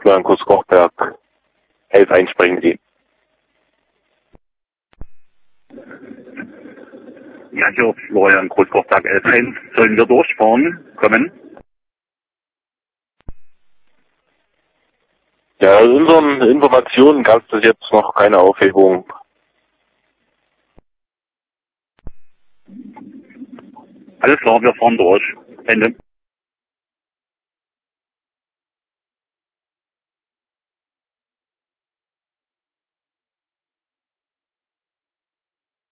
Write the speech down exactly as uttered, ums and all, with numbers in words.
Florian Großkochberg, elf eins sprechen Sie. Ja, hier Florian Großkochberg elf eins. Sollen wir durchfahren? Kommen? Ja, aus unseren Informationen gab es bis jetzt noch keine Aufhebung. Alles klar, wir fahren durch. Ende.